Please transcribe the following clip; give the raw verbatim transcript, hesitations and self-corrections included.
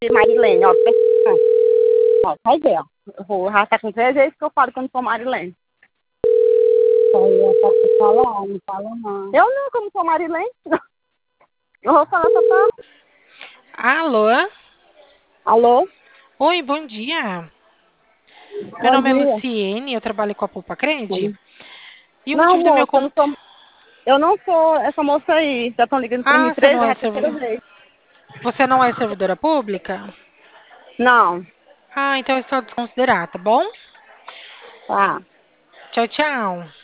Marilene, ó, ó, vai ver, ó. Eu vou, já tá com três vezes que eu falo quando sou Marilene. Aí é pra tu falar, não fala não. Eu não, como sou Marilene. Eu vou falar só pra... Alô? Alô? Oi, bom dia. Meu Bom nome é dia. Luciene, eu trabalho com a Poupa Crede. E o Não, motivo do meu... moça, eu con- não sou... Eu não sou essa moça aí. Já estão ligando pra mim Ah, você três, não já é é a terceira servidora... vez. Você não é servidora pública? Não. Ah, então eu estou a desconsiderar, tá bom? Tá. Tchau, tchau.